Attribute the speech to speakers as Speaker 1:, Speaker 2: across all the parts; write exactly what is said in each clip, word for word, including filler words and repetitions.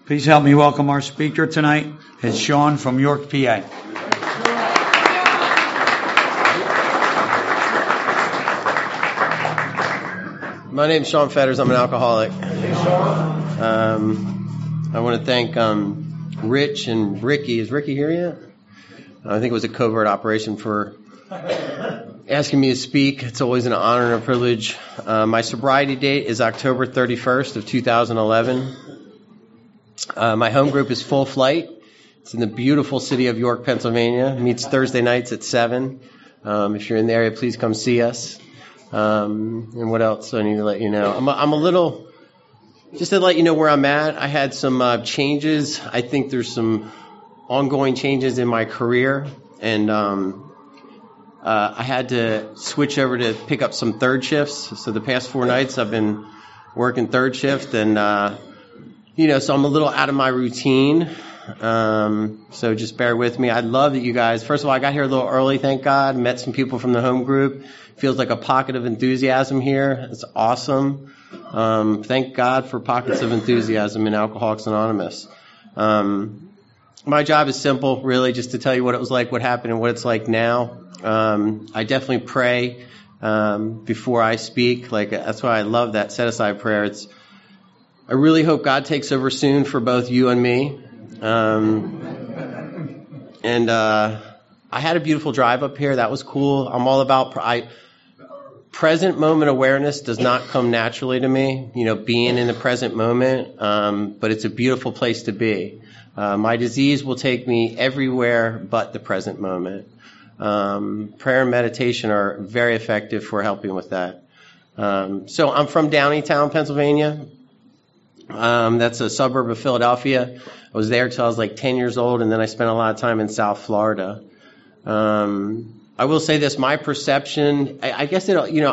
Speaker 1: Please help me welcome our speaker tonight. It's Sean from York, P A.
Speaker 2: My name's Sean Fetters. I'm an alcoholic. Um, I want to thank um, Rich and Ricky. Is Ricky here yet? I think it was a covert operation for asking me to speak. It's always an honor and a privilege. Uh, my sobriety date is October thirty-first of two thousand eleven. Uh, my home group is Full Flight. It's in the beautiful city of York, Pennsylvania. It meets Thursday nights at seven. Um, if you're in the area, please come see us. Um, and what else I need to let you know? I'm a, I'm a little, just to let you know where I'm at. I had some uh, changes. I think there's some ongoing changes in my career. And um, uh, I had to switch over to pick up some third shifts. So the past four nights I've been working third shift. And, uh, you know, so I'm a little out of my routine. Um, so just bear with me. I love that you guys, first of all, I got here a little early, thank God. Met some people from the home group. Feels like a pocket of enthusiasm here. It's awesome. Um, thank God for pockets of enthusiasm in Alcoholics Anonymous. Um, my job is simple, really, just to tell you what it was like, what happened, and what it's like now. Um, I definitely pray um, before I speak. Like that's why I love that set-aside prayer. It's I really hope God takes over soon for both you and me. Um, and uh, I had a beautiful drive up here. That was cool. I'm all about I, present moment awareness does not come naturally to me, you know, being in the present moment. Um, but it's a beautiful place to be. Uh, my disease will take me everywhere but the present moment. Um, prayer and meditation are very effective for helping with that. Um, so I'm from Downingtown, Pennsylvania. Um, that's a suburb of Philadelphia. I was there till I was like ten years old, and then I spent a lot of time in South Florida. Um, I will say this, my perception, I, I guess it, you know,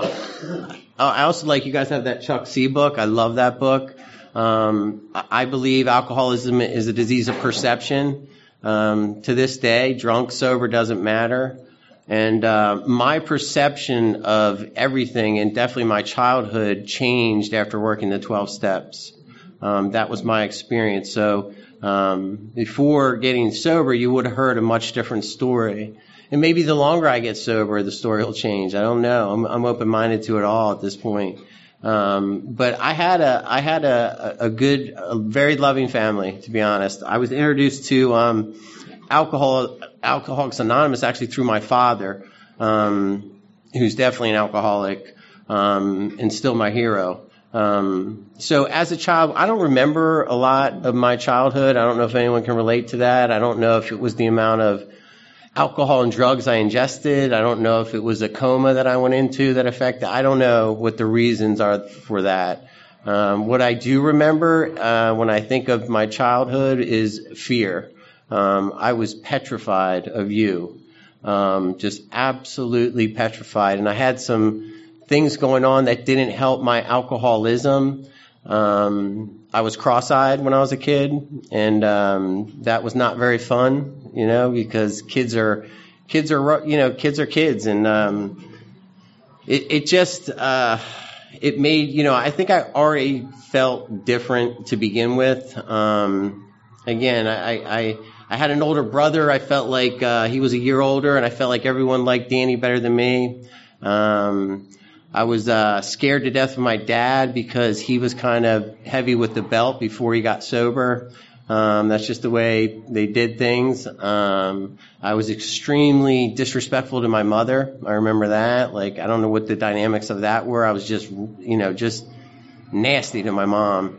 Speaker 2: I also like, you guys have that Chuck C book. I love that book. Um, I believe alcoholism is a disease of perception. Um, to this day, drunk, sober, doesn't matter. And uh, my perception of everything, and definitely my childhood, changed after working the twelve steps. Um, that was my experience. So um, before getting sober, you would have heard a much different story. And maybe the longer I get sober, the story will change. I don't know. I'm, I'm open-minded to it all at this point. Um, but I had a I had a, a good, a very loving family, to be honest. I was introduced to um, alcohol Alcoholics Anonymous actually through my father, um, who's definitely an alcoholic um, and still my hero. Um, so as a child, I don't remember a lot of my childhood. I don't know if anyone can relate to that. I don't know if it was the amount of alcohol and drugs I ingested. I don't know if it was a coma that I went into that affected. I don't know what the reasons are for that. Um, what I do remember uh, when I think of my childhood is fear. Um, I was petrified of you, um, just absolutely petrified. And I had some things going on that didn't help my alcoholism. Um, I was cross-eyed when I was a kid, and um, that was not very fun, you know, because kids are, kids are, you know, kids are kids, and um, it, it just, uh, it made, you know, I think I already felt different to begin with. Um, again, I, I, I had an older brother. I felt like uh, he was a year older, and I felt like everyone liked Danny better than me. Um, I was uh, scared to death of my dad because he was kind of heavy with the belt before he got sober. Um, that's just the way they did things. Um, I was extremely disrespectful to my mother. I remember that. Like, I don't know what the dynamics of that were. I was just, you know, just nasty to my mom.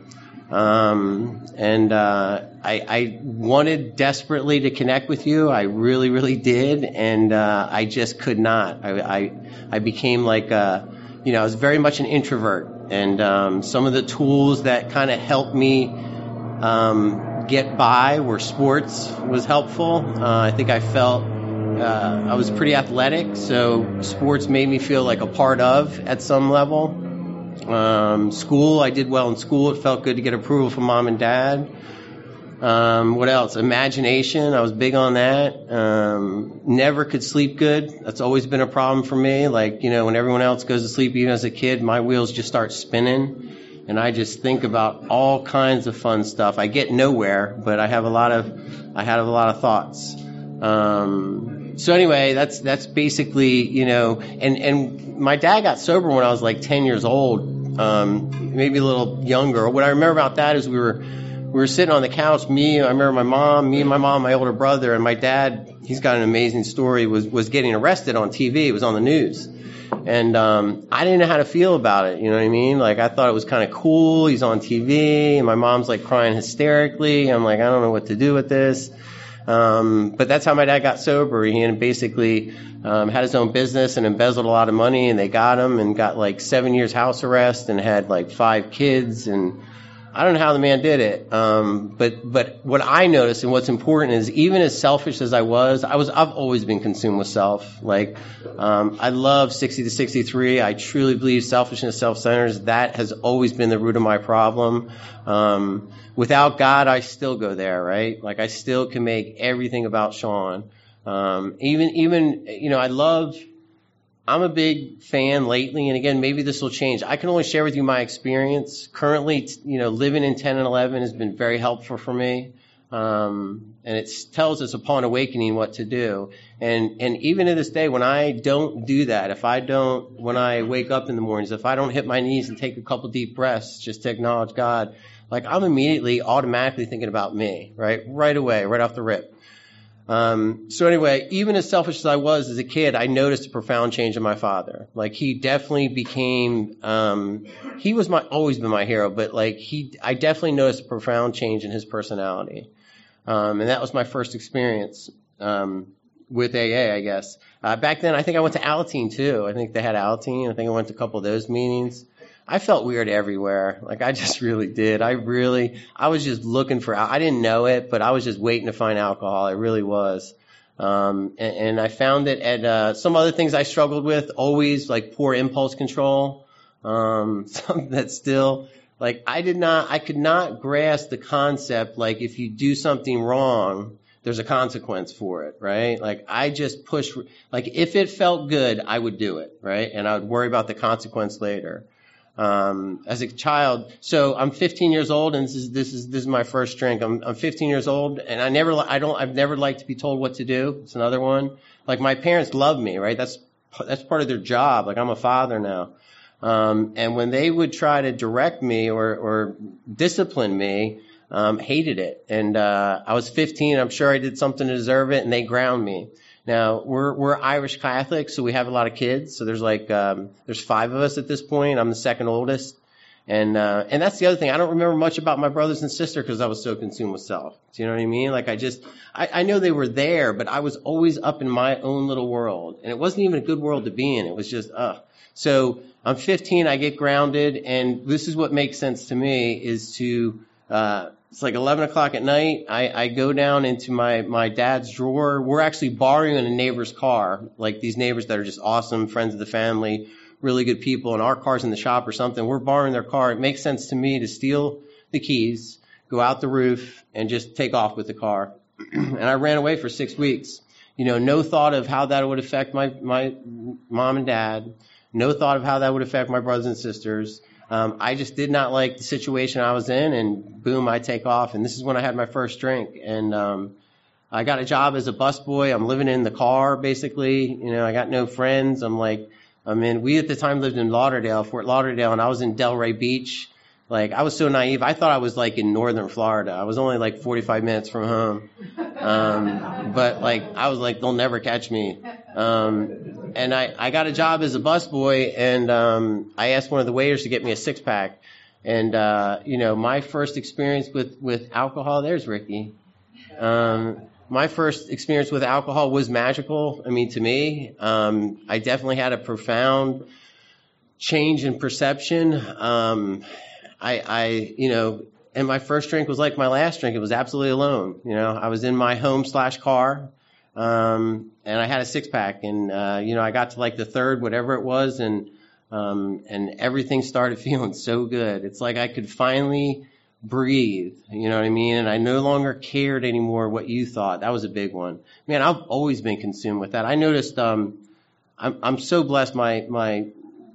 Speaker 2: Um, and uh, I, I wanted desperately to connect with you. I really, really did. And uh, I just could not. I, I, I became like a... You know, I was very much an introvert, and um, some of the tools that kind of helped me um, get by were sports was helpful. Uh, I think I felt uh, I was pretty athletic, so sports made me feel like a part of at some level. Um, school, I did well in school. It felt good to get approval from mom and dad. Um, what else? Imagination. I was big on that. Um, never could sleep good. That's always been a problem for me. Like, you know, when everyone else goes to sleep, even as a kid, my wheels just start spinning. and I just think about all kinds of fun stuff. I get nowhere, but I have a lot of, I have a lot of thoughts. Um, so anyway, that's, that's basically, you know, and, and my dad got sober when I was like ten years old, um, maybe a little younger. What I remember about that is we were, we were sitting on the couch, me, I remember my mom, me and my mom, my older brother, and my dad, he's got an amazing story, was, was getting arrested on T V. It was on the news. And um, I didn't know how to feel about it, you know what I mean? Like, I thought it was kind of cool. He's on T V, and my mom's, like, crying hysterically. I'm like, I don't know what to do with this. Um, but that's how my dad got sober. He had basically um, had his own business and embezzled a lot of money, and they got him and got, like, seven years house arrest and had, like, five kids. And I don't know how the man did it. Um, but, but what I noticed and what's important is even as selfish as I was, I was, I've always been consumed with self. Like, um, I love sixty to sixty-three. I truly believe selfishness, self-centeredness, that has always been the root of my problem. Um, without God, I still go there, right? Like, I still can make everything about Sean. Um, even, even, you know, I love, I'm a big fan lately, and again, maybe this will change. I can only share with you my experience. Currently, you know, living in ten and eleven has been very helpful for me. Um, and it tells us upon awakening what to do. And, and even to this day, when I don't do that, if I don't, when I wake up in the mornings, if I don't hit my knees and take a couple deep breaths just to acknowledge God, like, I'm immediately automatically thinking about me, right? Right away, right off the rip. Um, so anyway, even as selfish as I was as a kid, I noticed a profound change in my father. Like, he definitely became, um, he was my, always been my hero, but like he, I definitely noticed a profound change in his personality. Um, and that was my first experience, um, with A A, I guess. Uh, back then, I think I went to Alateen too. I think they had Alateen. I think I went to a couple of those meetings. I felt weird everywhere. Like, I just really did. I really, I was just looking for, I didn't know it, but I was just waiting to find alcohol. I really was. Um, and, and I found it at, uh, some other things I struggled with, always, like poor impulse control. Um, something that still, like, I did not, I could not grasp the concept, like, if you do something wrong, there's a consequence for it, right? Like, I just pushed, like, if it felt good, I would do it, right? And I would worry about the consequence later. Um, as a child, so I'm fifteen years old, and this is this is this is my first drink. I'm I'm fifteen years old, and I never I don't I've never liked to be told what to do. It's another one. Like, my parents love me, right? That's that's part of their job. Like, I'm a father now, um, and when they would try to direct me or or discipline me, um, hated it. And uh, I was fifteen. I'm sure I did something to deserve it, and they ground me. Now, we're, we're Irish Catholics, so we have a lot of kids. So there's like, um, there's five of us at this point. I'm the second oldest. And, uh, and that's the other thing. I don't remember much about my brothers and sister because I was so consumed with self. Do you know what I mean? Like, I just, I, I know they were there, but I was always up in my own little world. And it wasn't even a good world to be in. It was just, uh. So I'm fifteen, I get grounded, and this is what makes sense to me is to, uh, it's like eleven o'clock at night. I, I go down into my, my dad's drawer. We're actually borrowing a neighbor's car, like these neighbors that are just awesome, friends of the family, really good people, and our car's in the shop or something. We're borrowing their car. It makes sense to me to steal the keys, go out the roof, and just take off with the car. And I ran away for six weeks. You know, no thought of how that would affect my, my mom and dad. No thought of how that would affect my brothers and sisters. Um, I just did not like the situation I was in, and boom, I take off. And this is when I had my first drink. And um, I got a job as a busboy. I'm living in the car, basically. You know, I got no friends. I'm like, I mean, we at the time lived in Lauderdale, Fort Lauderdale, and I was in Delray Beach. Like, I was so naive. I thought I was like in northern Florida. I was only like forty-five minutes from home. Um, but like, I was like, they'll never catch me. Um, and I, I got a job as a busboy, and, um, I asked one of the waiters to get me a six pack. And, uh, you know, my first experience with, with alcohol, there's Ricky. Um, my first experience with alcohol was magical. I mean, to me, um, I definitely had a profound change in perception. Um, I, I, you know, and my first drink was like my last drink. It was absolutely alone. You know, I was in my home slash car, um, and I had a six pack, and, uh, you know, I got to like the third, whatever it was, and, um, and everything started feeling so good. It's like I could finally breathe, you know what I mean? And I no longer cared anymore what you thought. That was a big one. Man, I've always been consumed with that. I noticed, um, I'm, I'm so blessed. My, my,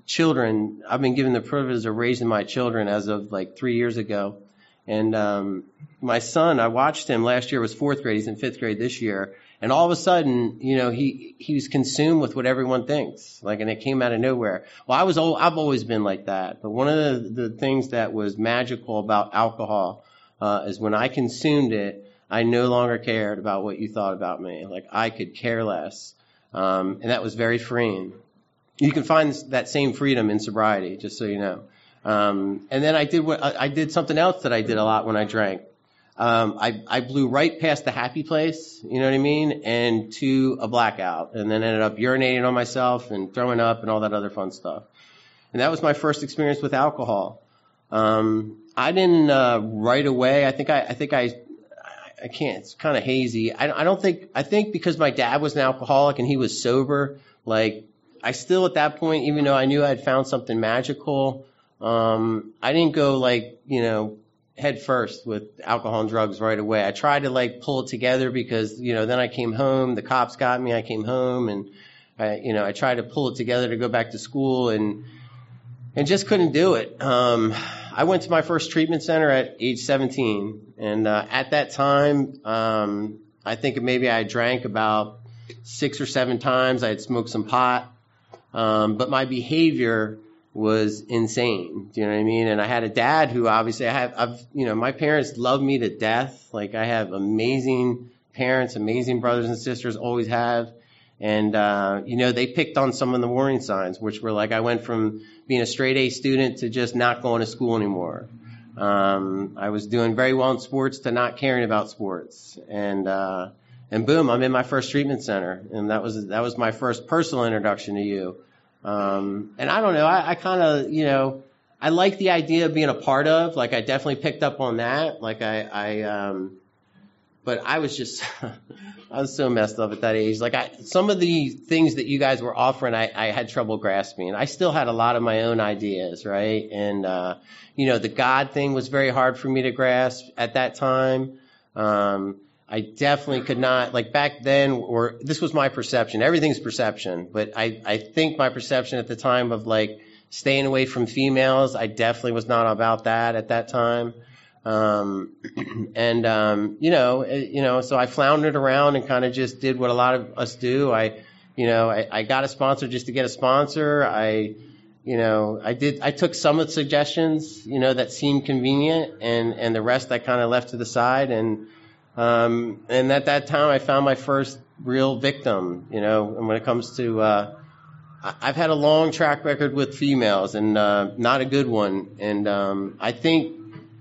Speaker 2: children. I've been given the privilege of raising my children as of like three years ago. And um, my son, I watched him last year, was fourth grade. He's in fifth grade this year. And all of a sudden, you know, he, he was consumed with what everyone thinks. Like, and it came out of nowhere. Well, I was, old, I've always been like that. But one of the, the things that was magical about alcohol uh, is when I consumed it, I no longer cared about what you thought about me. Like, I could care less. Um, and that was very freeing. You can find that same freedom in sobriety, just so you know. Um, and then I did what I, I did something else that I did a lot when I drank. Um, I, I blew right past the happy place, you know what I mean, and to a blackout, and then ended up urinating on myself and throwing up and all that other fun stuff. And that was my first experience with alcohol. Um, I didn't uh, right away. I think I, I think I, I can't. It's kind of hazy. I, I don't think. I think because my dad was an alcoholic and he was sober. Like, I still at that point, even though I knew I had found something magical, um, I didn't go like you know. head first with alcohol and drugs right away. I tried to like pull it together because, you know, then I came home, the cops got me, I came home and I, you know, I tried to pull it together to go back to school and, and just couldn't do it. Um, I went to my first treatment center at age seventeen. And, uh, at that time, um, I think maybe I drank about six or seven times. I had smoked some pot. Um, but my behavior was insane. Do you know what I mean? And I had a dad who obviously I have, I've, you know, my parents love me to death. Like, I have amazing parents, amazing brothers and sisters, always have. And, uh, you know, they picked on some of the warning signs, which were like, I went from being a straight A student to just not going to school anymore. Um, I was doing very well in sports to not caring about sports. And, uh, and boom, I'm in my first treatment center. And that was, that was my first personal introduction to you. Um, and I don't know, I, I kind of, you know, I like the idea of being a part of, like, I definitely picked up on that. Like, I, I, um, but I was just, I was so messed up at that age. Like, I, some of the things that you guys were offering, I, I had trouble grasping. I still had a lot of my own ideas, right? And, uh, you know, the God thing was very hard for me to grasp at that time. Um, I definitely could not, like back then, or this was my perception. Everything's perception, but I, I think my perception at the time of like staying away from females, I definitely was not about that at that time. Um, and, um, you know, you know, so I floundered around and kind of just did what a lot of us do. I, you know, I, I got a sponsor just to get a sponsor. I, you know, I did, I took some of the suggestions, you know, that seemed convenient, and, and the rest I kind of left to the side. And, Um, and at that time, I found my first real victim, you know, and when it comes to, uh, I've had a long track record with females and, uh, not a good one. And, um, I think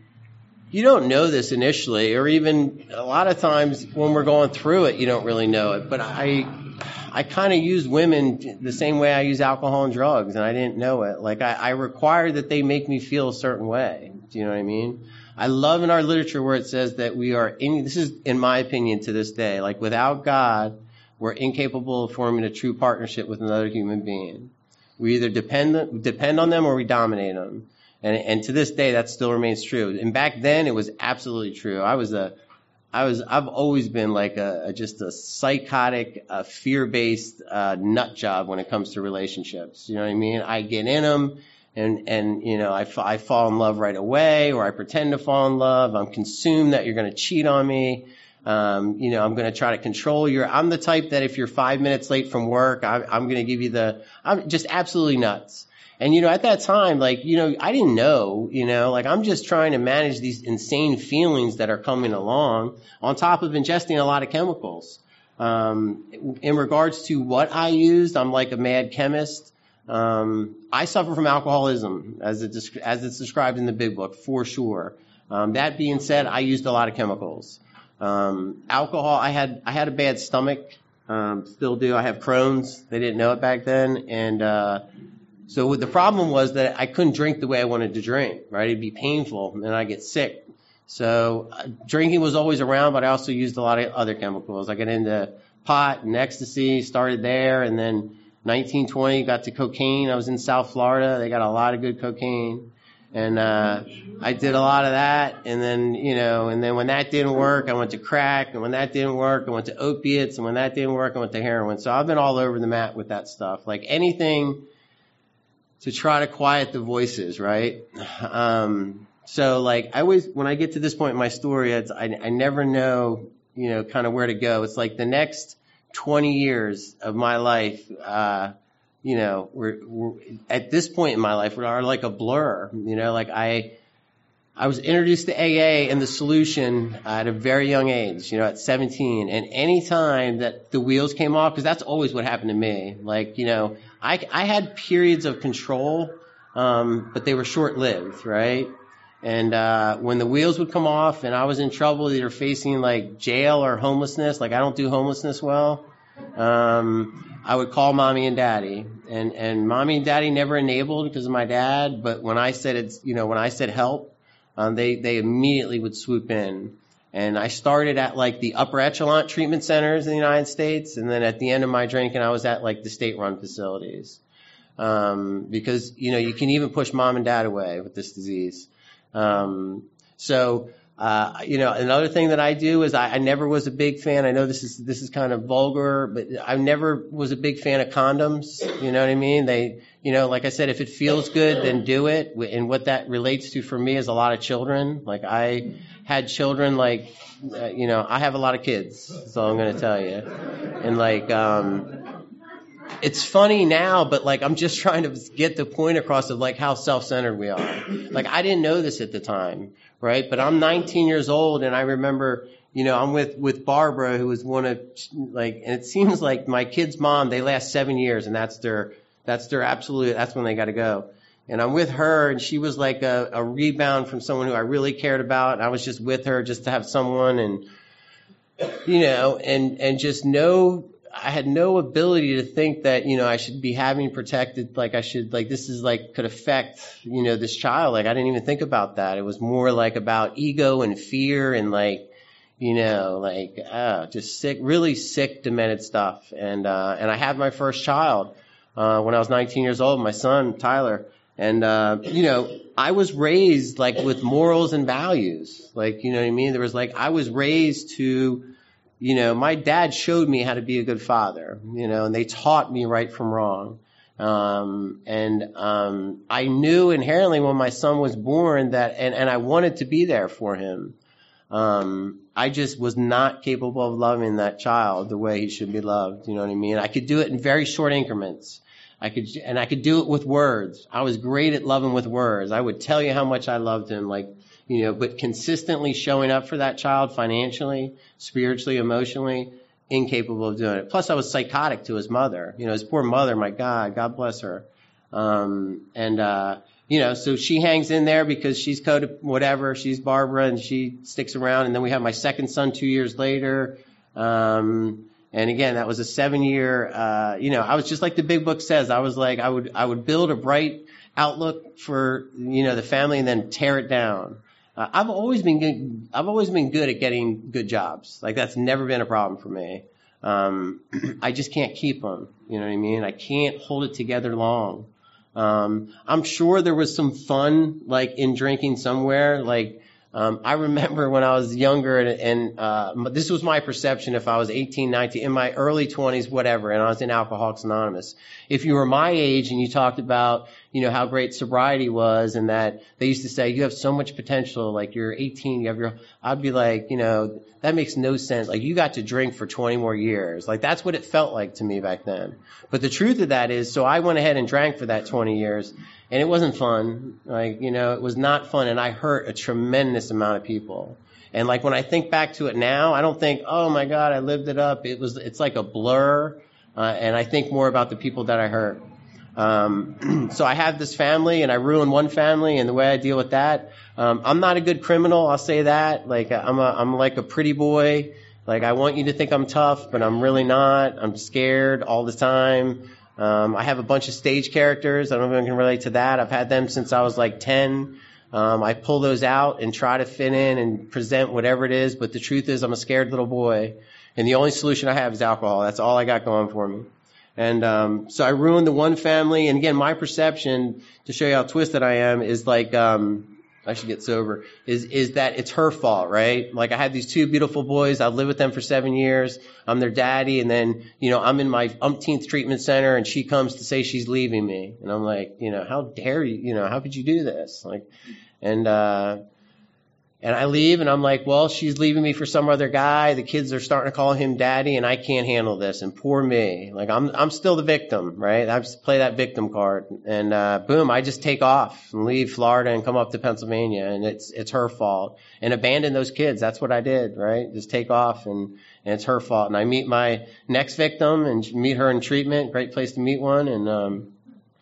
Speaker 2: you don't know this initially, or even a lot of times when we're going through it, you don't really know it. But I, I kind of use women the same way I use alcohol and drugs, and I didn't know it. Like, I, I require that they make me feel a certain way. Do you know what I mean? I love in our literature where it says that we are, in, this is in my opinion to this day, like without God, we're incapable of forming a true partnership with another human being. We either depend depend on them or we dominate them. And, and to this day, that still remains true. And back then, it was absolutely true. I was a, I was, I've always been like a, a just a psychotic, uh, fear-based uh, nut job when it comes to relationships. You know what I mean? I get in them. And, and, you know, I, I fall in love right away, or I pretend to fall in love. I'm consumed that you're going to cheat on me. Um, you know, I'm going to try to control your, I'm the type that if you're five minutes late from work, I, I'm going to give you the, I'm just absolutely nuts. And, you know, at that time, like, you know, I didn't know, you know, like I'm just trying to manage these insane feelings that are coming along on top of ingesting a lot of chemicals. Um, in regards to what I used, I'm like a mad chemist. Um, I suffer from alcoholism, as it as it's described in the Big Book, for sure. Um, that being said, I used a lot of chemicals. Um, alcohol, I had I had a bad stomach, um, still do. I have Crohn's. They didn't know it back then, and uh, so the problem was that I couldn't drink the way I wanted to drink. Right, it'd be painful, and I'd get sick. So uh, drinking was always around, but I also used a lot of other chemicals. I got into pot and ecstasy, started there, and then nineteen twenty, got to cocaine. I was in South Florida. They got a lot of good cocaine. And, uh, I did a lot of that. And then, you know, and then when that didn't work, I went to crack. And when that didn't work, I went to opiates. And when that didn't work, I went to heroin. So I've been all over the map with that stuff. Like anything to try to quiet the voices, right? Um, so like I always, when I get to this point in my story, it's, I, I never know, you know, kind of where to go. It's like the next twenty years of my life, uh, you know, we're, we're at this point in my life, we are like a blur, you know, like I, I was introduced to A A and the solution at a very young age, you know, at seventeen. And any time that the wheels came off, because that's always what happened to me. Like, you know, I, I had periods of control, um, but they were short-lived, right? And uh, when the wheels would come off and I was in trouble, either facing like jail or homelessness, like I don't do homelessness well, um, I would call mommy and daddy. And, and mommy and daddy never enabled because of my dad, but when I said it's, you know, when I said help, Um, they, they immediately would swoop in. And I started at like the upper echelon treatment centers in the United States. And then at the end of my drinking, I was at like the state-run facilities. Um, because, you know, you can even push mom and dad away with this disease. Um, so, uh, you know, another thing that I do is I, I never was a big fan. I know this is, this is kind of vulgar, but I never was a big fan of condoms. You know what I mean? They, you know, like I said, if it feels good, then do it. And what that relates to for me is a lot of children. Like I had children, like, uh, you know, I have a lot of kids. That's all I'm going to tell you. And like, um, it's funny now, but like I'm just trying to get the point across of like how self-centered we are. Like I didn't know this at the time, right? But I'm nineteen years old, and I remember, you know, I'm with with Barbara, who was one of like, and it seems like my kid's mom. They last seven years, and that's their that's their absolute. That's when they got to go. And I'm with her, and she was like a, a rebound from someone who I really cared about. And I was just with her just to have someone, and you know, and and just know. I had no ability to think that, you know, I should be having protected, like I should, like this is like could affect, you know, this child. Like I didn't even think about that. It was more like about ego and fear and like, you know, like, uh, just sick, really sick, demented stuff. And, uh, and I had my first child, uh, when I was nineteen years old, my son, Tyler. And, uh, you know, I was raised like with morals and values. Like, you know what I mean? There was like, I was raised to, you know, my dad showed me how to be a good father, you know, and they taught me right from wrong. Um, and, um, I knew inherently when my son was born that, and, and I wanted to be there for him. Um, I just was not capable of loving that child the way he should be loved. You know what I mean? I could do it in very short increments. I could, and I could do it with words. I was great at loving with words. I would tell you how much I loved him, like, you know, but consistently showing up for that child financially, spiritually, emotionally, incapable of doing it. Plus, I was psychotic to his mother. You know, his poor mother, my God, God bless her. Um, and, uh, you know, so she hangs in there because she's code whatever. She's Barbara, and she sticks around. And then we have my second son two years later. Um, and again, that was a seven-year, uh, you know, I was just like the big book says. I was like, I would, I would build a bright outlook for, you know, the family and then tear it down. Uh, I've always been good. I've always been good at getting good jobs. Like that's never been a problem for me. Um, I just can't keep them. You know what I mean? I can't hold it together long. Um, I'm sure there was some fun, like in drinking somewhere. Like um, I remember when I was younger, and, and uh, this was my perception. If I was eighteen, nineteen, in my early twenties, whatever, and I was in Alcoholics Anonymous. If you were my age and you talked about, you know, how great sobriety was, and that they used to say you have so much potential, like you're eighteen, you have your, I'd be like, you know, that makes no sense. Like you got to drink for twenty more years. Like that's what it felt like to me back then. But the truth of that is, so I went ahead and drank for that twenty years, and it wasn't fun. Like, you know, it was not fun, and I hurt a tremendous amount of people. And like when I think back to it now, I don't think, oh my God, I lived it up. It was, it's like a blur. Uh, and I think more about the people that I hurt. Um, so I have this family, and I ruined one family, and the way I deal with that, um, I'm not a good criminal. I'll say that. Like I'm a, I'm like a pretty boy. Like I want you to think I'm tough, but I'm really not. I'm scared all the time. Um, I have a bunch of stage characters. I don't know if I can relate to that. I've had them since I was like ten. Um, I pull those out and try to fit in and present whatever it is. But the truth is, I'm a scared little boy. And the only solution I have is alcohol. That's all I got going for me. And um, so I ruined the one family. And again, my perception, to show you how twisted I am, is like, um, I should get sober, is, is that it's her fault, right? Like I had these two beautiful boys. I've lived with them for seven years. I'm their daddy. And then, you know, I'm in my umpteenth treatment center and she comes to say she's leaving me. And I'm like, you know, how dare you, you know, how could you do this? Like, and, uh, and I leave and I'm like, well, she's leaving me for some other guy. The kids are starting to call him daddy and I can't handle this. And poor me. Like I'm, I'm still the victim, right? I just play that victim card and, uh, boom, I just take off and leave Florida and come up to Pennsylvania and it's, it's her fault and abandon those kids. That's what I did, right? Just take off and, and it's her fault. And I meet my next victim and meet her in treatment. Great place to meet one. And, um,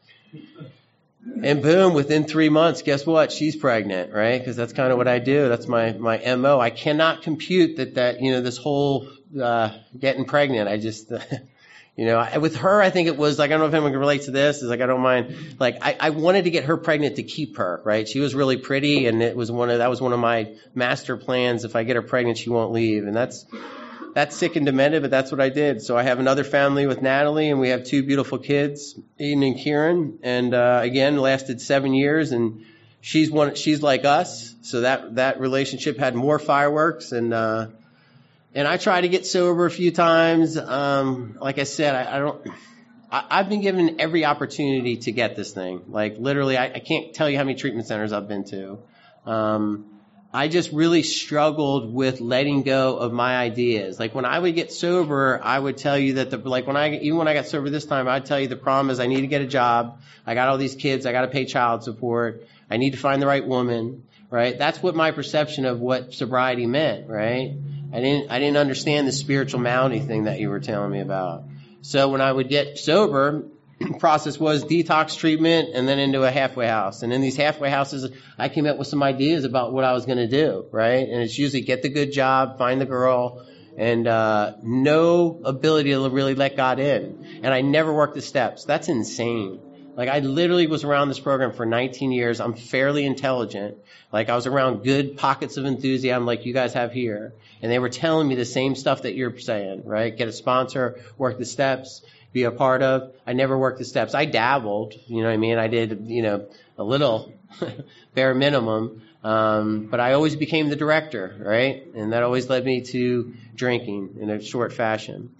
Speaker 2: And boom, within three months, guess what? She's pregnant, right? Because that's kind of what I do. That's my, my M O. I cannot compute that, that, you know, this whole, uh, getting pregnant. I just, uh, you know, I, with her, I think it was like, I don't know if anyone can relate to this. Is like, I don't mind. Like, I, I wanted to get her pregnant to keep her, right? She was really pretty and it was one of, that was one of my master plans. If I get her pregnant, she won't leave. And that's, That's sick and demented, but that's what I did. So I have another family with Natalie, and we have two beautiful kids, Aiden and Kieran. And uh, again, lasted seven years, and she's one. She's like us, so that that relationship had more fireworks. And uh, and I tried to get sober a few times. Um, like I said, I, I don't. I, I've been given every opportunity to get this thing. Like literally, I, I can't tell you how many treatment centers I've been to. Um, I just really struggled with letting go of my ideas. Like when I would get sober, I would tell you that the, like when I, even when I got sober this time, I'd tell you the problem is I need to get a job. I got all these kids. I got to pay child support. I need to find the right woman, right? That's what my perception of what sobriety meant, right? I didn't, I didn't understand the spiritual malady thing that you were telling me about. So when I would get sober, process was detox treatment and then into a halfway house. And in these halfway houses, I came up with some ideas about what I was going to do, right? And it's usually get the good job, find the girl, and uh no ability to really let God in. And I never worked the steps. That's insane. Like I literally was around this program for nineteen years. I'm fairly intelligent. Like I was around good pockets of enthusiasm like you guys have here. And they were telling me the same stuff that you're saying, right? Get a sponsor, work the steps, be a part of. I never worked the steps. I dabbled, you know what I mean? I did, you know, a little bare minimum. Um, but I always became the director, right? And that always led me to drinking in a short fashion.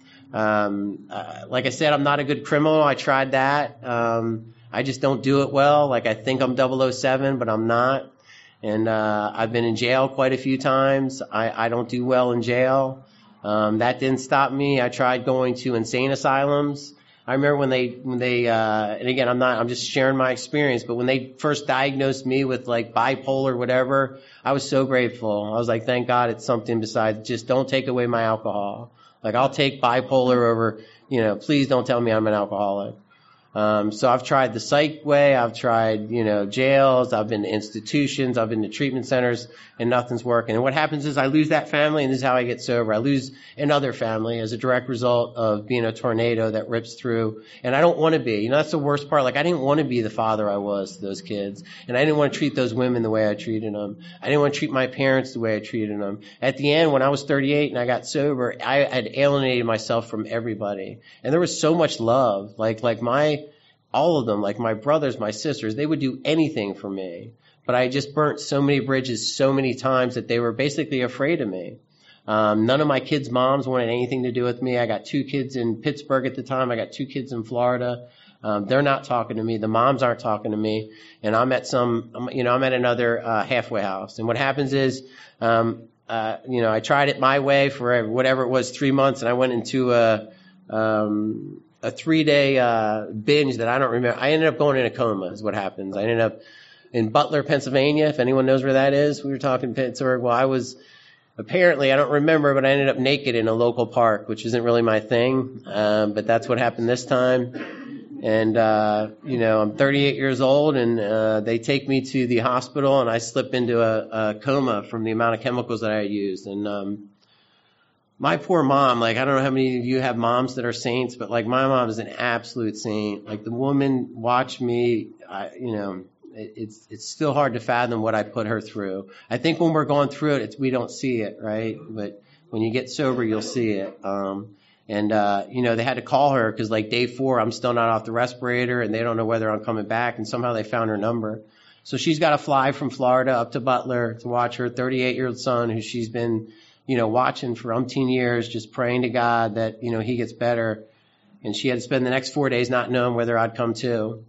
Speaker 2: Um, uh, like I said, I'm not a good criminal. I tried that. Um, I just don't do it well. Like I think I'm double oh seven, but I'm not. And, uh, I've been in jail quite a few times. I, I don't do well in jail. Um, that didn't stop me. I tried going to insane asylums. I remember when they, when they, uh, and again, I'm not, I'm just sharing my experience, but when they first diagnosed me with like bipolar, whatever, I was so grateful. I was like, thank God it's something besides just don't take away my alcohol. Like I'll take bipolar over, you know, please don't tell me I'm an alcoholic. Um, so I've tried the psych way. I've tried, you know, jails. I've been to institutions. I've been to treatment centers and nothing's working. And what happens is I lose that family and this is how I get sober. I lose another family as a direct result of being a tornado that rips through. And I don't want to be, you know, that's the worst part. Like I didn't want to be the father I was to those kids. And I didn't want to treat those women the way I treated them. I didn't want to treat my parents the way I treated them. At the end, when I was thirty-eight and I got sober, I had alienated myself from everybody. And there was so much love. Like, like my, all of them, like my brothers, my sisters, they would do anything for me. But I just burnt so many bridges so many times that they were basically afraid of me. Um, none of my kids' moms wanted anything to do with me. I got two kids in Pittsburgh at the time. I got two kids in Florida. Um, they're not talking to me. The moms aren't talking to me. And I'm at some, you know, I'm at another uh, halfway house. And what happens is, um, uh, you know, I tried it my way for whatever it was, three months, and I went into a, um, a three-day uh, binge that I don't remember. I ended up going in a coma is what happens. I ended up in Butler, Pennsylvania, if anyone knows where that is. We were talking Pittsburgh. Well, I was apparently, I don't remember, but I ended up naked in a local park, which isn't really my thing. Um, but that's what happened this time. And, uh, you know, I'm thirty-eight years old, and uh, they take me to the hospital, and I slip into a, a coma from the amount of chemicals that I had used. And um my poor mom, like, I don't know how many of you have moms that are saints, but like my mom is an absolute saint. Like the woman watched me, I, you know, it, it's, it's still hard to fathom what I put her through. I think when we're going through it, it's, we don't see it, right? But when you get sober, you'll see it. Um, and, uh, you know, they had to call her because like day four, I'm still not off the respirator and they don't know whether I'm coming back. And somehow they found her number. So she's got to fly from Florida up to Butler to watch her thirty-eight-year-old son, who she's been, you know, watching for umpteen years, just praying to God that, you know, he gets better. And she had to spend the next four days not knowing whether I'd come too.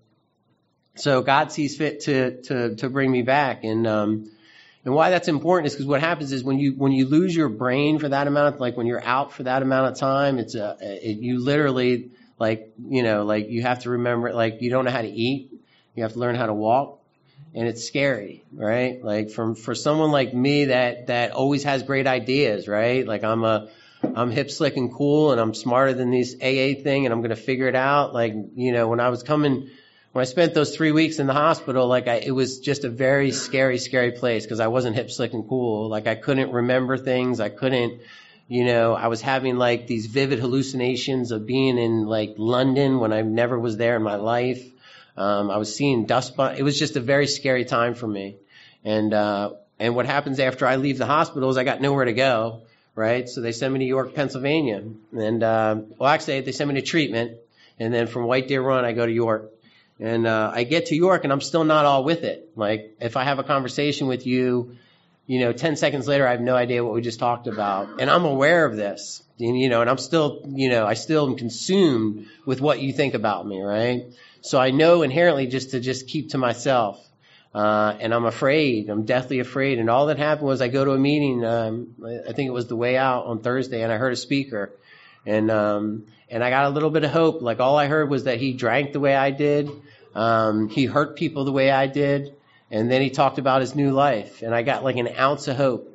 Speaker 2: So God sees fit to to to bring me back. And um and why that's important is because what happens is when you when you lose your brain for that amount of, like when you're out for that amount of time, it's a it, you literally like, you know, like you have to remember, like you don't know how to eat. You have to learn how to walk. And it's scary, right? Like from, for someone like me that, that always has great ideas, right? Like I'm a, I'm hip, slick, and cool, and I'm smarter than this A A thing, and I'm going to figure it out. Like, you know, when I was coming, when I spent those three weeks in the hospital, like I, it was just a very scary, scary place because I wasn't hip, slick, and cool. Like I couldn't remember things. I couldn't, you know, I was having like these vivid hallucinations of being in like London when I never was there in my life. Um, I was seeing dust. It was just a very scary time for me. And, uh, and what happens after I leave the hospital is I got nowhere to go, right? So they send me to York, Pennsylvania. And, uh, well, actually they send me to treatment. And then from White Deer Run, I go to York. And, uh, I get to York and I'm still not all with it. Like if I have a conversation with you, you know, ten seconds later, I have no idea what we just talked about. And I'm aware of this, and, you know, and I'm still, you know, I still am consumed with what you think about me, right? So I know inherently just to just keep to myself. Uh, and I'm afraid. I'm deathly afraid. And all that happened was I go to a meeting, um, I think it was the Way Out on Thursday, and I heard a speaker. And, um, and I got a little bit of hope. Like all I heard was that he drank the way I did. Um, he hurt people the way I did. And then he talked about his new life. And I got like an ounce of hope.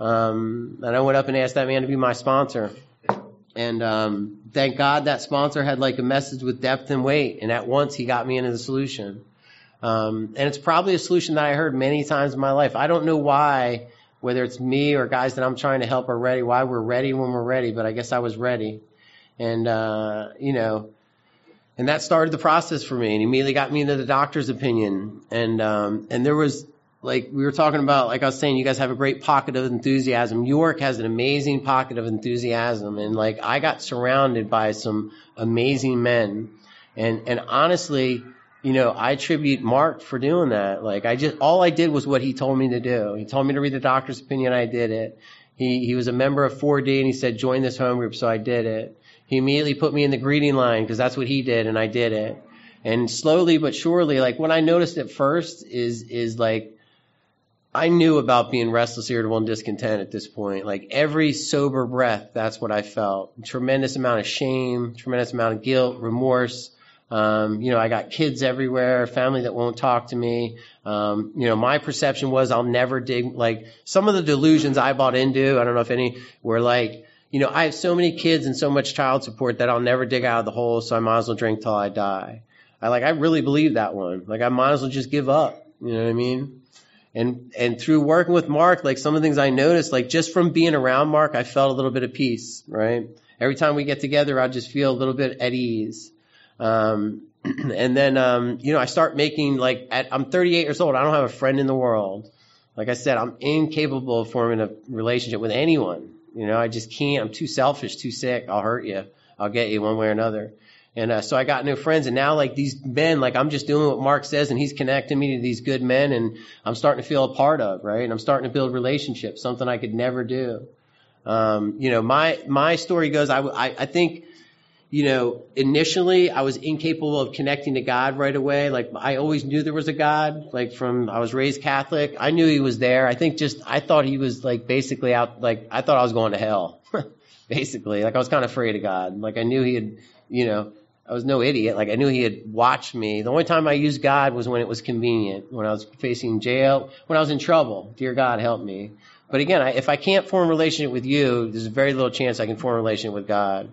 Speaker 2: Um, and I went up and asked that man to be my sponsor. And um, thank God that sponsor had like a message with depth and weight. And at once he got me into the solution. Um, and it's probably a solution that I heard many times in my life. I don't know why, whether it's me or guys that I'm trying to help are ready, why we're ready when we're ready. But I guess I was ready. And, uh, you know, and that started the process for me and immediately got me into the doctor's opinion. And, um, and there was, like we were talking about, like I was saying, you guys have a great pocket of enthusiasm. York has an amazing pocket of enthusiasm. And like I got surrounded by some amazing men. And, and honestly, you know, I attribute Mark for doing that. Like I just, all I did was what he told me to do. He told me to read the doctor's opinion. I did it. He, he was a member of four D and he said, join this home group. So I did it. He immediately put me in the greeting line because that's what he did. And I did it. And slowly but surely, like what I noticed at first is, is like, I knew about being restless, irritable, and discontent at this point. Like every sober breath, that's what I felt. Tremendous amount of shame, tremendous amount of guilt, remorse. Um, you know, I got kids everywhere, family that won't talk to me. Um, you know, my perception was I'll never dig, like some of the delusions I bought into, I don't know if any, were like, you know, I have so many kids and so much child support that I'll never dig out of the hole, so I might as well drink till I die. I like, I really believe that one. Like I might as well just give up. You know what I mean? And, and through working with Mark, like some of the things I noticed, like just from being around Mark, I felt a little bit of peace, right? Every time we get together, I just feel a little bit at ease. Um, and then, um, you know, I start making like, at, I'm thirty-eight years old. I don't have a friend in the world. Like I said, I'm incapable of forming a relationship with anyone. You know, I just can't. I'm too selfish, too sick. I'll hurt you. I'll get you one way or another. And uh, so I got new friends, and now like these men, like I'm just doing what Mark says, and he's connecting me to these good men, and I'm starting to feel a part of, right? And I'm starting to build relationships, something I could never do. Um, you know, my my story goes, I, I, I think, you know, initially I was incapable of connecting to God right away. Like I always knew there was a God, like from, I was raised Catholic. I knew he was there. I think just, I thought he was like basically out, like I thought I was going to hell, basically. Like I was kind of afraid of God. Like I knew he had, you know, I was no idiot. Like I knew he had watched me. The only time I used God was when it was convenient, when I was facing jail, when I was in trouble. Dear God, help me. But again, I, if I can't form a relationship with you, there's very little chance I can form a relationship with God.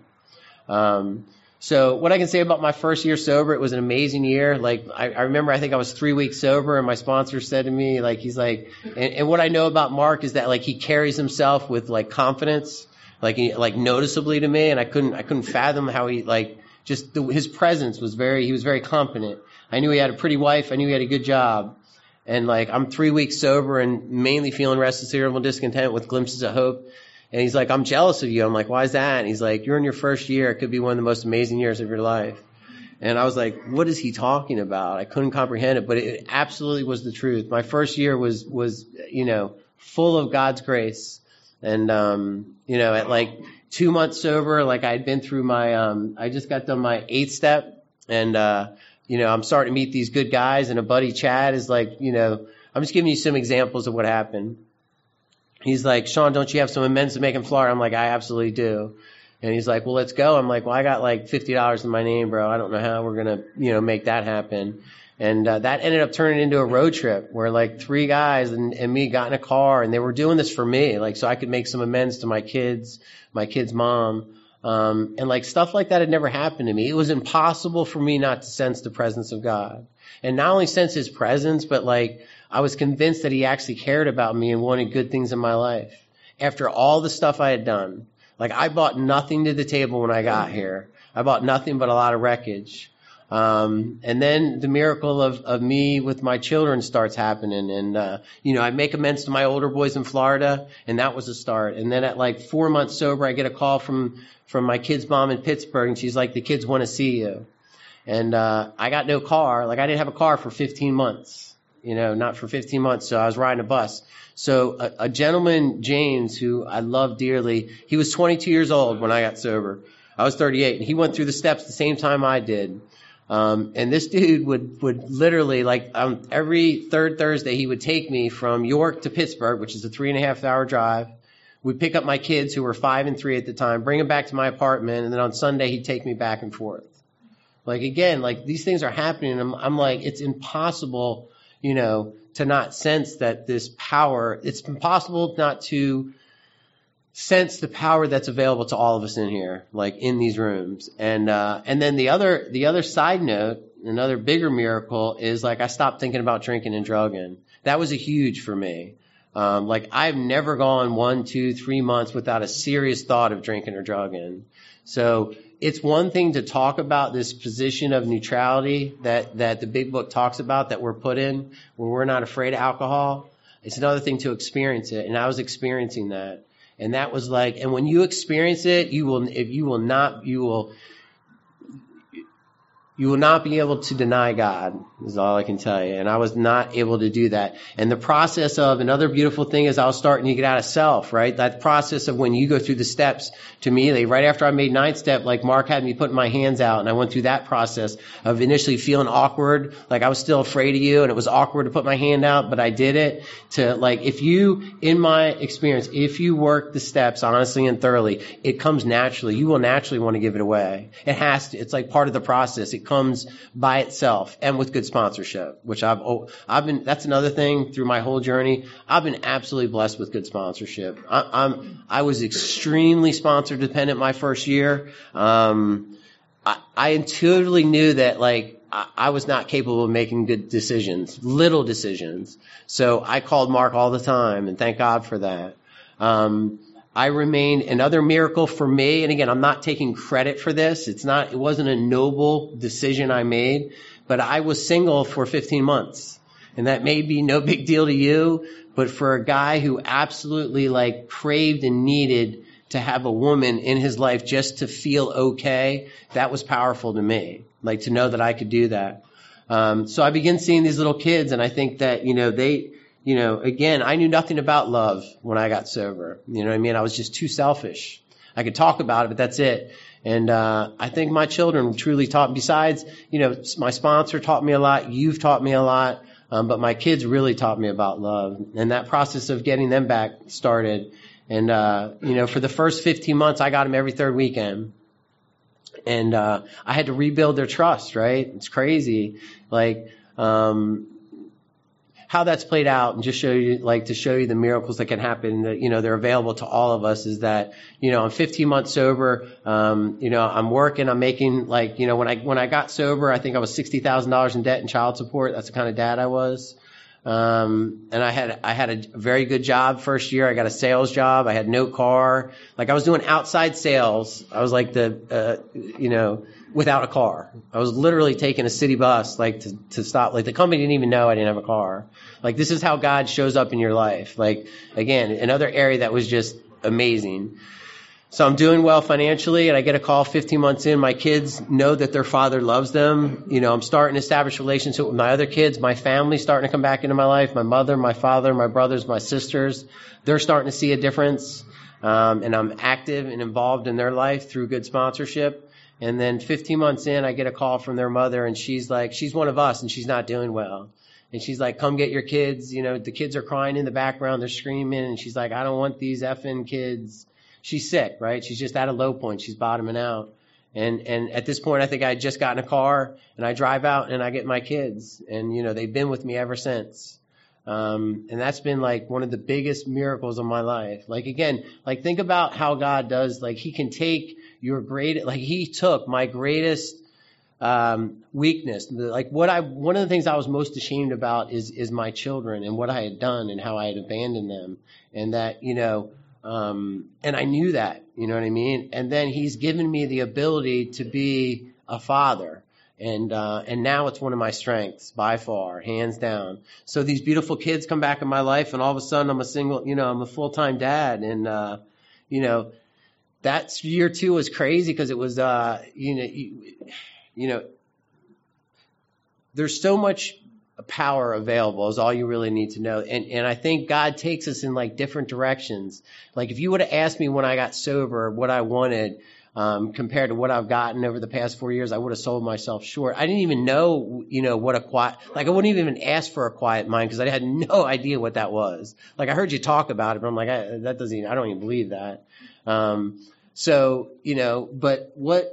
Speaker 2: Um, so what I can say about my first year sober, it was an amazing year. Like I, I remember, I think I was three weeks sober, and my sponsor said to me, like, he's like, and, and what I know about Mark is that like he carries himself with like confidence, like he, like noticeably to me, and I couldn't, I couldn't fathom how he like just the, his presence was very, he was very confident. I knew he had a pretty wife. I knew he had a good job. And like, I'm three weeks sober and mainly feeling restless, irritable, discontent with glimpses of hope. And he's like, I'm jealous of you. I'm like, why is that? And he's like, you're in your first year. It could be one of the most amazing years of your life. And I was like, what is he talking about? I couldn't comprehend it, but it absolutely was the truth. My first year was, was, you know, full of God's grace. And, um, you know, at like two months sober, like I'd been through my, um, I just got done my eighth step, and, uh, you know, I'm starting to meet these good guys, and a buddy, Chad, is like, you know, I'm just giving you some examples of what happened. He's like, Sean, don't you have some amends to make in Florida? I'm like, I absolutely do. And he's like, well, let's go. I'm like, well, I got like fifty dollars in my name, bro. I don't know how we're going to, you know, make that happen. And uh, that ended up turning into a road trip where like three guys and, and me got in a car, and they were doing this for me, like so I could make some amends to my kids, my kid's mom. Um, and like stuff like that had never happened to me. It was impossible for me not to sense the presence of God. And not only sense his presence, but like I was convinced that he actually cared about me and wanted good things in my life. After all the stuff I had done, like I brought nothing to the table when I got here. I brought nothing but a lot of wreckage. Um, and then the miracle of, of me with my children starts happening. And, uh, you know, I make amends to my older boys in Florida, and that was a start. And then at like four months sober, I get a call from, from my kid's mom in Pittsburgh, and she's like, the kids want to see you. And, uh, I got no car. Like I didn't have a car for fifteen months, you know, not for fifteen months. So I was riding a bus. So a, a gentleman, James, who I love dearly, he was twenty-two years old when I got sober. I was thirty-eight, and he went through the steps the same time I did. Um, and this dude would, would literally, like, um, every third Thursday, he would take me from York to Pittsburgh, which is a three and a half hour drive. We'd pick up my kids, who were five and three at the time, bring them back to my apartment, and then on Sunday, he'd take me back and forth. Like, again, like, these things are happening, and I'm, I'm like, it's impossible, you know, to not sense that this power, it's impossible not to sense the power that's available to all of us in here, like in these rooms. And, uh, and then the other, the other side note, another bigger miracle is like I stopped thinking about drinking and drugging. That was a huge for me. Um, like I've never gone one, two, three months without a serious thought of drinking or drugging. So it's one thing to talk about this position of neutrality that, that the big book talks about, that we're put in, where we're not afraid of alcohol. It's another thing to experience it. And I was experiencing that. And that was like, and when you experience it, you will, if you will not, you will, you will not be able to deny God, is all I can tell you. And I was not able to do that. And the process of, another beautiful thing is I was starting to get out of self, right? That process of when you go through the steps, to me, like right after I made ninth step, like Mark had me putting my hands out, and I went through that process of initially feeling awkward, like I was still afraid of you, and it was awkward to put my hand out, but I did it. To like, if you, in my experience, if you work the steps honestly and thoroughly, it comes naturally. You will naturally want to give it away. It has to. It's like part of the process. It comes by itself, and with good sponsorship, which I've, oh, I've been, that's another thing through my whole journey. I've been absolutely blessed with good sponsorship. I, I'm, I was extremely sponsor dependent my first year. Um, I, I intuitively knew that like, I, I was not capable of making good decisions, little decisions. So I called Mark all the time, and thank God for that. Um, I remained, another miracle for me, and again, I'm not taking credit for this. It's not, it wasn't a noble decision I made, but I was single for fifteen months. And that may be no big deal to you, but for a guy who absolutely like craved and needed to have a woman in his life just to feel okay, that was powerful to me. Like to know that I could do that. Um, so I began seeing these little kids, and I think that, you know, they, you know, again, I knew nothing about love when I got sober. You know what I mean? I was just too selfish. I could talk about it, but that's it. And uh I think my children truly taught, besides, you know, my sponsor taught me a lot. You've taught me a lot. Um, but my kids really taught me about love. And that process of getting them back started. And, uh, you know, for the first fifteen months, I got them every third weekend. And uh I had to rebuild their trust, right? It's crazy. Like, um how that's played out, and just show you, like, to show you the miracles that can happen, that, you know, they're available to all of us, is that, you know, I'm fifteen months sober. Um, you know, I'm working, I'm making, like, you know, when I, when I got sober, I think I was sixty thousand dollars in debt and child support. That's the kind of dad I was. Um, and I had, I had a very good job first year. I got a sales job. I had no car. Like I was doing outside sales. I was like the, uh, you know, without a car. I was literally taking a city bus, like to, to stop. Like the company didn't even know I didn't have a car. Like this is how God shows up in your life. Like again, another area that was just amazing. So I'm doing well financially, and I get a call fifteen months in. My kids know that their father loves them. You know, I'm starting to establish a relationship with my other kids. My family's starting to come back into my life. My mother, my father, my brothers, my sisters, they're starting to see a difference. Um, and I'm active and involved in their life through good sponsorship. And then fifteen months in, I get a call from their mother, and she's like, she's one of us, and she's not doing well. And she's like, come get your kids. You know, the kids are crying in the background. They're screaming. And she's like, I don't want these effing kids. She's sick, right? She's just at a low point. She's bottoming out. And and at this point, I think I had just gotten a car, and I drive out and I get my kids. And, you know, they've been with me ever since. Um, and that's been like one of the biggest miracles of my life. Like, again, like think about how God does, like he can take your great, like he took my greatest um, weakness. Like what I, one of the things I was most ashamed about is, is my children and what I had done and how I had abandoned them. And that, you know, Um, and I knew that, you know what I mean? And then he's given me the ability to be a father. And, uh, and now it's one of my strengths by far, hands down. So these beautiful kids come back in my life, and all of a sudden I'm a single, you know, I'm a full-time dad. And, uh, you know, that year two was crazy because it was, uh, you know, you, you know, there's so much power available is all you really need to know. And and I think God takes us in like different directions. Like if you would have asked me when I got sober what I wanted um, compared to what I've gotten over the past four years, I would have sold myself short. I didn't even know, you know, what a quiet, like I wouldn't even ask for a quiet mind because I had no idea what that was. Like I heard you talk about it, but I'm like, I, that doesn't even, I don't even believe that. Um, so, you know, but what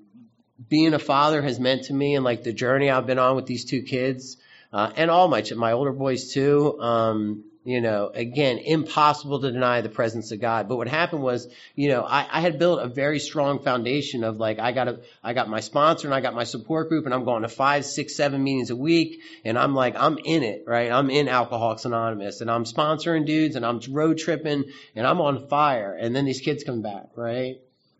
Speaker 2: being a father has meant to me and like the journey I've been on with these two kids, Uh, and all my, my older boys too, um, you know, again, impossible to deny the presence of God. But what happened was, you know, I, I had built a very strong foundation of like, I got a, I got my sponsor and I got my support group, and I'm going to five, six, seven meetings a week. And I'm like, I'm in it, right? I'm in Alcoholics Anonymous, and I'm sponsoring dudes, and I'm road tripping, and I'm on fire. And then these kids come back, right?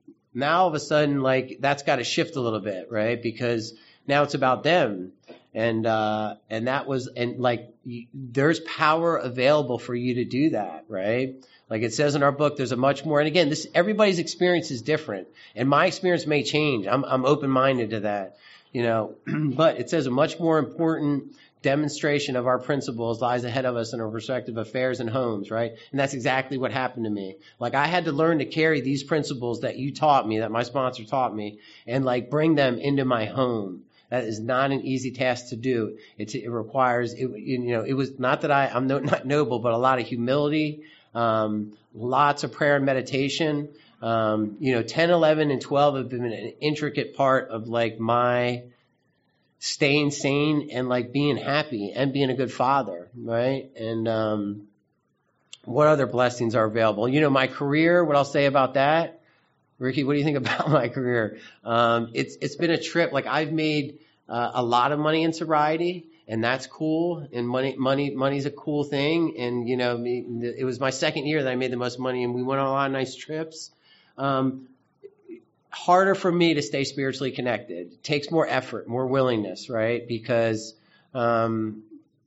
Speaker 2: Now all of a sudden, like, that's got to shift a little bit, right? Because now it's about them. And, uh, and that was, and like, there's power available for you to do that, right? Like it says in our book, there's a much more, and again, this, everybody's experience is different, and my experience may change. I'm, I'm open-minded to that, you know, but it says a much more important demonstration of our principles lies ahead of us in our respective affairs and homes, right? And that's exactly what happened to me. Like I had to learn to carry these principles that you taught me, that my sponsor taught me, and like bring them into my home. That is not an easy task to do. It, it requires, it, you know, it was not that I, I'm no, not noble, but a lot of humility, um, lots of prayer and meditation. Um, you know, ten, eleven, and twelve have been an intricate part of like my staying sane and like being happy and being a good father, right? And um, what other blessings are available? You know, my career, what I'll say about that. Ricky, what do you think about my career? Um, it's it's been a trip. Like I've made uh, a lot of money in sobriety, and that's cool. And money money money's a cool thing. And you know, me, it was my second year that I made the most money, and we went on a lot of nice trips. Um, harder for me to stay spiritually connected. It takes more effort, more willingness, right? Because, um,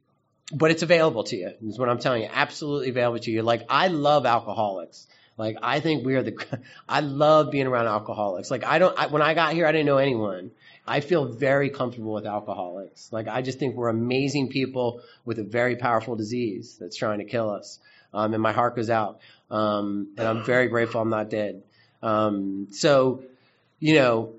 Speaker 2: but it's available to you. Is what I'm telling you. Absolutely available to you. Like I love alcoholics. Like, I think we are the, I love being around alcoholics. Like, I don't, I, when I got here, I didn't know anyone. I feel very comfortable with alcoholics. Like, I just think we're amazing people with a very powerful disease that's trying to kill us. Um, and my heart goes out. Um, and I'm very grateful I'm not dead. Um, so, you know,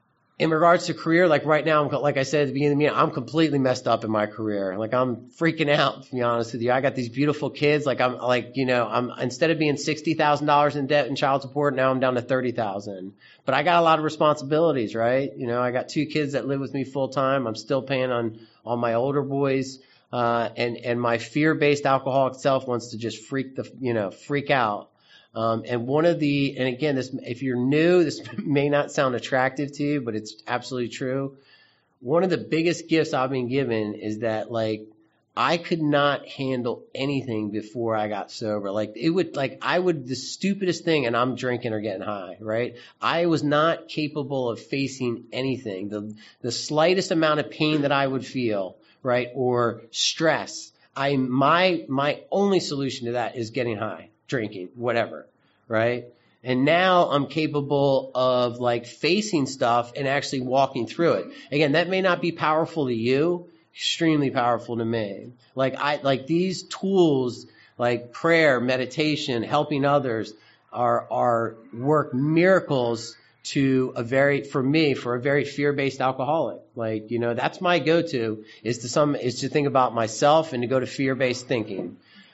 Speaker 2: in regards to career, like right now, I'm, like I said at the beginning of the meeting, I'm completely messed up in my career. Like I'm freaking out, to be honest with you. I got these beautiful kids. Like I'm like, you know, I'm instead of being sixty thousand dollars in debt and child support, now I'm down to thirty thousand dollars. But I got a lot of responsibilities, right? You know, I got two kids that live with me full time. I'm still paying on, on my older boys. Uh, and, and my fear-based alcoholic self wants to just freak the, you know, freak out. Um, and one of the, and again, this, if you're new, this may not sound attractive to you, but it's absolutely true. One of the biggest gifts I've been given is that, like, I could not handle anything before I got sober. Like, it would, like, I would, the stupidest thing, and I'm drinking or getting high, right? I was not capable of facing anything. The, the slightest amount of pain that I would feel, right, or stress, I, my, my only solution to that is getting high. Drinking, whatever, right? And now I'm capable of like facing stuff and actually walking through it. Again, that may not be powerful to you, extremely powerful to me. Like I, like these tools, like prayer, meditation, helping others are, are work miracles to a very, for me, for a very fear-based alcoholic. Like, you know, that's my go-to is to some, is to think about myself and to go to fear-based thinking.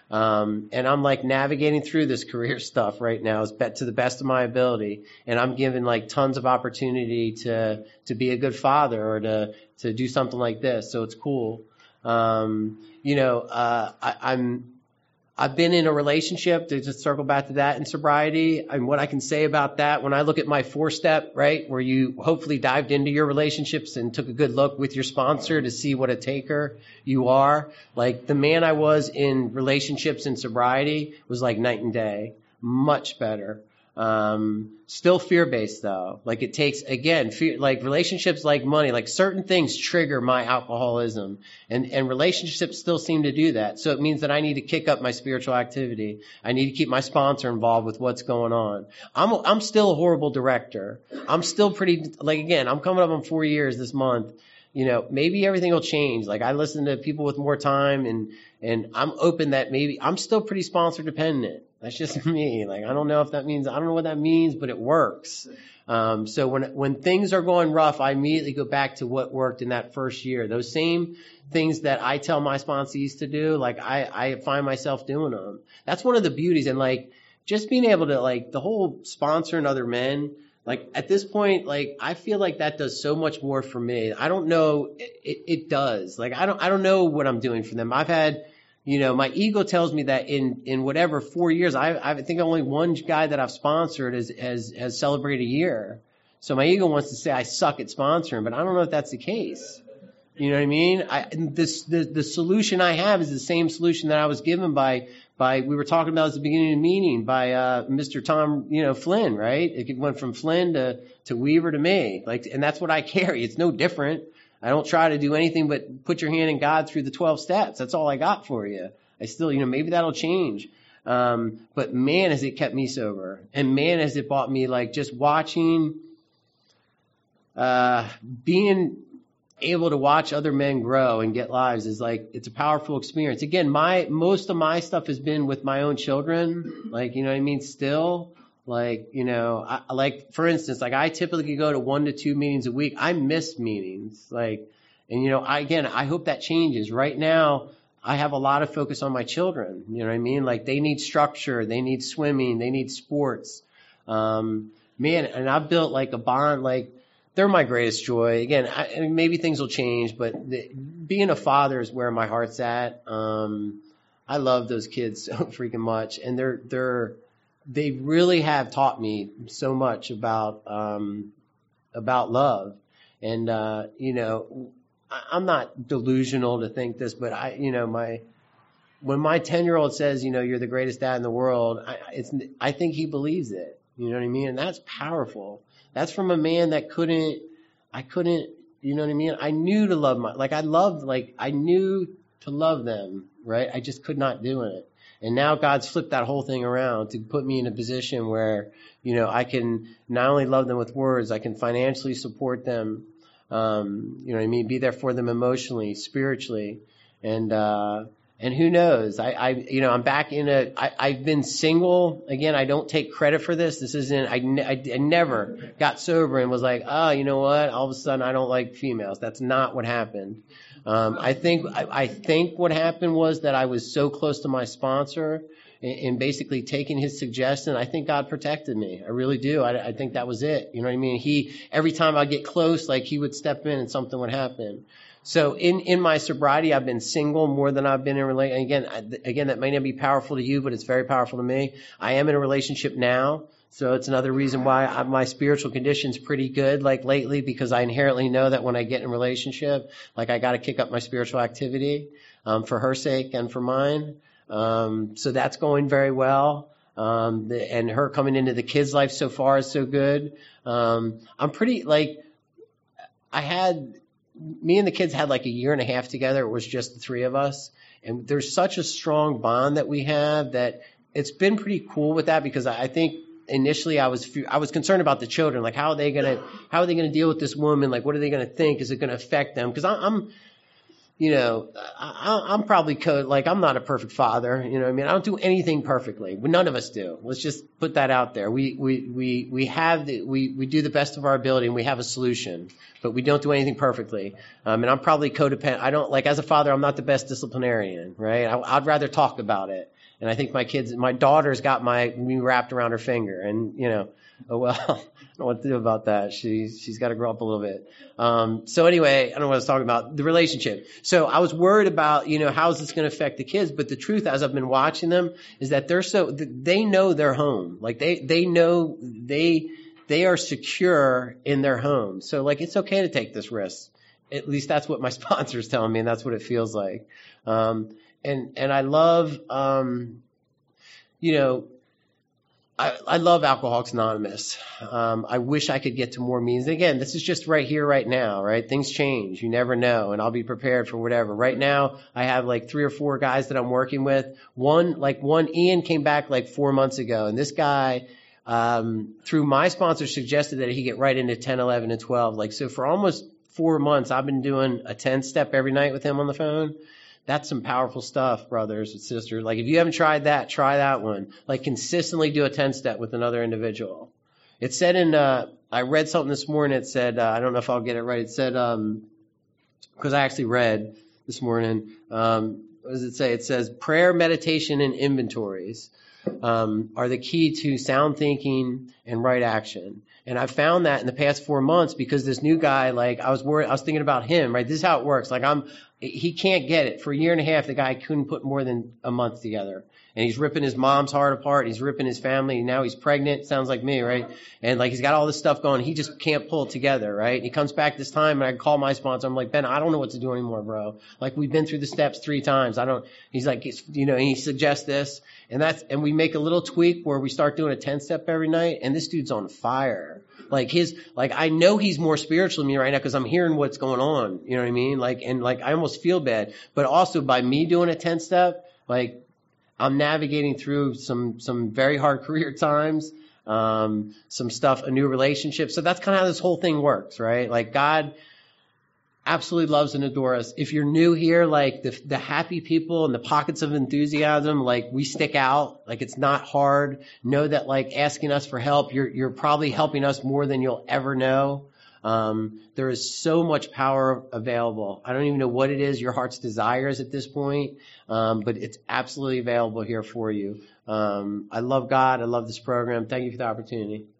Speaker 2: Um, and I'm like navigating through this career stuff right now is bet to the best of my ability. And I'm given like tons of opportunity to, to be a good father or to, to do something like this. So it's cool. Um, you know, uh, I, I'm, I've been in a relationship, to just circle back to that, in sobriety. And what I can say about that, when I look at my four-step, right, where you hopefully dived into your relationships and took a good look with your sponsor to see what a taker you are. Like, the man I was in relationships and sobriety was like night and day. Much better. Um, still fear-based though. Like it takes, again, fear, like relationships like money, like certain things trigger my alcoholism and, and relationships still seem to do that. So it means that I need to kick up my spiritual activity. I need to keep my sponsor involved with what's going on. I'm, I'm still a horrible director. I'm still pretty, like again, I'm coming up on four years this month. You know, maybe everything will change. Like I listen to people with more time and, and I'm open that maybe I'm still pretty sponsor dependent. That's just me. Like, I don't know if that means, I don't know what that means, but it works. Um, so when, when things are going rough, I immediately go back to what worked in that first year. Those same things that I tell my sponsees to do, like I, I find myself doing them. That's one of the beauties. And like, just being able to like the whole sponsoring other men, like at this point, like I feel like that does so much more for me. I don't know, it, it, it does. Like I don't, I don't know what I'm doing for them. I've had, you know, my ego tells me that in, in whatever four years, I, I think only one guy that I've sponsored has, has, has celebrated a year. So my ego wants to say I suck at sponsoring, but I don't know if that's the case. You know what I mean? I, this, the, the solution I have is the same solution that I was given by, by, we were talking about at the beginning of the meeting by, uh, Mister Tom, you know, Flynn, right? It went from Flynn to, to Weaver to me. Like, and that's what I carry. It's no different. I don't try to do anything but put your hand in God through the twelve steps. That's all I got for you. I still, you know, maybe that'll change. Um, but man, has it kept me sober. And man, has it bought me like just watching, uh, being able to watch other men grow and get lives is like, it's a powerful experience. Again, my, most of my stuff has been with my own children. Like, you know what I mean? Still. Like, you know, I, like, for instance, like I typically go to one to two meetings a week. I miss meetings. Like, and you know, I, again, I hope that changes. Right now, I have a lot of focus on my children. You know what I mean? Like they need structure. They need swimming. They need sports. Um, man, and I've built like a bond, like they're my greatest joy. Again, I, and maybe things will change, but the, being a father is where my heart's at. Um, I love those kids so freaking much. And they're, they're, they really have taught me so much about, um, about love. And, uh, you know, I, I'm not delusional to think this, but I, you know, my, when my ten year old says, you know, you're the greatest dad in the world, I, it's, I think he believes it. You know what I mean? And that's powerful. That's from a man that couldn't, I couldn't, you know what I mean? I knew to love my, like I loved, like I knew to love them, right? I just could not do it. And now God's flipped that whole thing around to put me in a position where, you know, I can not only love them with words, I can financially support them, um, you know what I mean, be there for them emotionally, spiritually. And, uh, and who knows, I, I, you know, I'm back in a, I, I've been single. Again, I don't take credit for this. This isn't, I, I, I never got sober and was like, oh, you know what, all of a sudden I don't like females. That's not what happened. Um, I think, I, I think what happened was that I was so close to my sponsor and, and basically taking his suggestion. I think God protected me. I really do. I, I think that was it. You know what I mean? He, every time I get close, like he would step in and something would happen. So in, in my sobriety, I've been single more than I've been in a relationship. Again, I, again, that may not be powerful to you, but it's very powerful to me. I am in a relationship now. So it's another reason why I, my spiritual condition's pretty good, like lately, because I inherently know that when I get in a relationship, like I got to kick up my spiritual activity, um, for her sake and for mine. Um, so that's going very well. Um, the, and her coming into the kids' life so far is so good. Um, I'm pretty like, I had, me and the kids had like a year and a half together. It was just the three of us. And there's such a strong bond that we have that it's been pretty cool with that because I think, initially I was I was concerned about the children, like how are they gonna how are they gonna deal with this woman? Like what are they gonna think? Is it gonna affect them? Because I'm, you know, I, I'm probably code like I'm not a perfect father. You know what I mean? I don't do anything perfectly. None of us do. Let's just put that out there. We we we we have the, we we do the best of our ability and we have a solution, but we don't do anything perfectly. Um, and I'm probably codependent. I don't like as a father. I'm not the best disciplinarian, right? I, I'd rather talk about it. And I think my kids, my daughter's got my me wrapped around her finger, and you know, oh well, I don't know what to do about that. She's she's got to grow up a little bit. Um, so anyway, I don't know what I was talking about. The relationship. So I was worried about, you know, how is this going to affect the kids? But the truth, as I've been watching them, is that they're so they know their home. Like they they know they they are secure in their home. So like it's okay to take this risk. At least that's what my sponsor's telling me, and that's what it feels like. Um, And and I love, um, you know, I, I love Alcoholics Anonymous. Um, I wish I could get to more meetings. Again, this is just right here, right now, right? Things change. You never know, and I'll be prepared for whatever. Right now, I have like three or four guys that I'm working with. One, like one, Ian came back like four months ago, and this guy, um, through my sponsor, suggested that he get right into ten, eleven, and twelve. Like so, for almost four months, I've been doing a ten step every night with him on the phone. That's some powerful stuff, brothers and sisters. Like, if you haven't tried that, try that one. Like, consistently do a ten-step with another individual. It said in, uh, I read something this morning. It said, uh, I don't know if I'll get it right. It said, um, because I actually read this morning, um, what does it say? It says, prayer, meditation, and inventories um, are the key to sound thinking and right action. And I found that in the past four months because this new guy, like, I was worried, I was thinking about him, right? This is how it works. Like, I'm, he can't get it. For a year and a half, the guy couldn't put more than a month together. And he's ripping his mom's heart apart. He's ripping his family. And now he's pregnant. Sounds like me, right? And like, he's got all this stuff going. He just can't pull it together, right? And he comes back this time and I call my sponsor. I'm like, Ben, I don't know what to do anymore, bro. Like, we've been through the steps three times. I don't, he's like, you know, and he suggests this and that's, and we make a little tweak where we start doing a ten step every night. And this dude's on fire. Like his, like, I know he's more spiritual than me right now because I'm hearing what's going on. You know what I mean? Like, and like, I almost feel bad, but also by me doing a ten step, like, I'm navigating through some, some very hard career times, um, some stuff, a new relationship. So that's kind of how this whole thing works, right? Like God absolutely loves and adores us. If you're new here, like the, the happy people and the pockets of enthusiasm, like we stick out, like it's not hard. Know that like asking us for help, you're, you're probably helping us more than you'll ever know. Um, there is so much power available. I don't even know what it is your heart's desires at this point, um, but it's absolutely available here for you. Um, I love God. I love this program. Thank you for the opportunity.